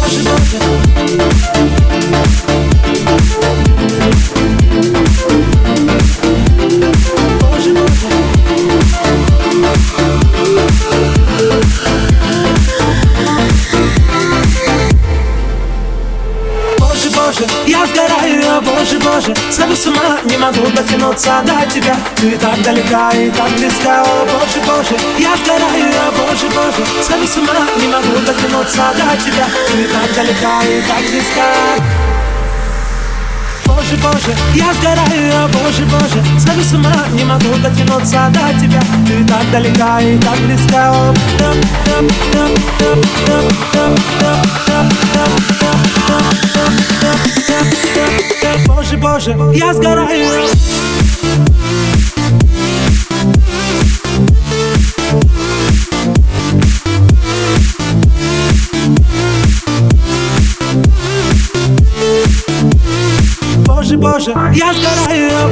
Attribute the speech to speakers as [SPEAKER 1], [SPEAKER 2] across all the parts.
[SPEAKER 1] Боже, Боже. Боже, Боже. Боже, Боже, я сгораю, Боже, Боже. Схожу с ума, не могу дотянуться до тебя. Ты так далека и так близка, о Боже, Боже. Я сгораю, Боже, Боже. Схожу с ума, не могу дотянуться до тебя. Ты так далека и так близка. Боже, Боже, я сгораю, Боже, Боже. Схожу с ума, не могу дотянуться до тебя. Ты так далека и так близка, о Боже, Боже, я сгораю. Боже, Боже, я сгораю.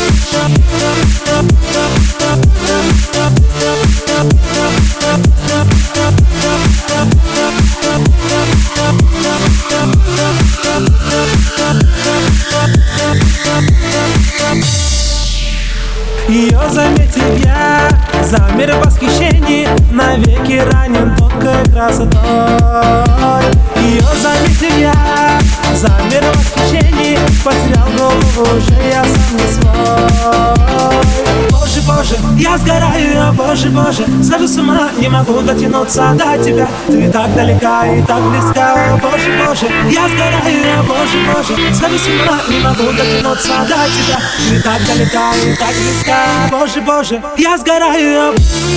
[SPEAKER 1] Ее заметил я, замер в восхищении, навеки ранен тонкой красотой. Ее заметил я, замер в восхищении, потерял голову, уже я сам не свой. Боже, Боже, я сгораю, Боже, Боже. Схожу с ума, не могу дотянуться до тебя. Ты так далека и так близка, о Боже, Боже. Я сгораю, Боже, Боже. Схожу с ума, не могу дотянуться до тебя. Ты так далека и так близка, Боже, Боже. Я сгораю.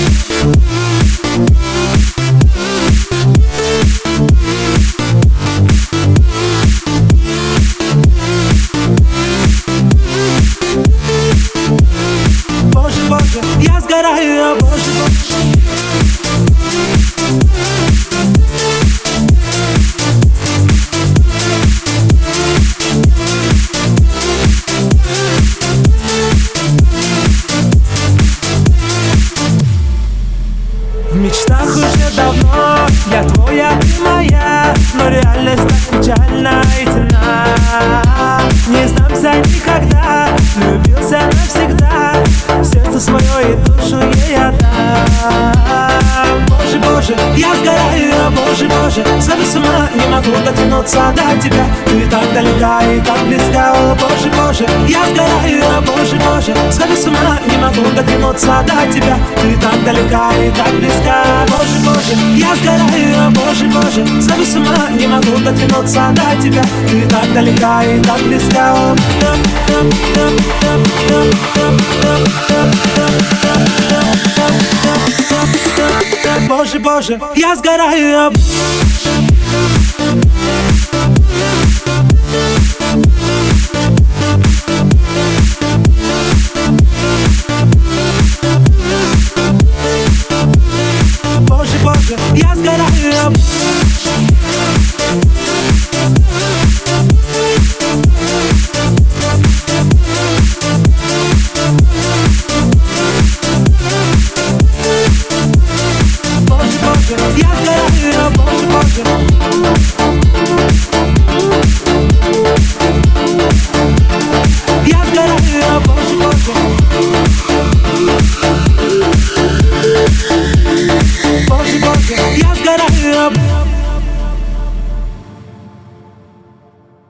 [SPEAKER 1] Боже, Боже, я сгораю, Боже, Боже. В мечтах уже давно я твоя, ты моя, но реальность так печальна и темна. Не сдамся никогда, влюбился навсегда, сердце свое и душу ей отдам. Боже, Боже, я сгораю, Боже, Боже. Схожу с ума, не могу дотянуться до тебя. Ты так далека и так близка, о Боже, Боже. Я сгораю, Боже, Боже. Схожу с ума, не могу дотянуться до тебя. Ты так далека и так близка, Боже, Боже. Я сгораю, Боже, Боже. Схожу с ума, не могу дотянуться до тебя. Ты так далека и так близка, о Боже, Боже, я сгораю. Боже, Боже, я сгораю.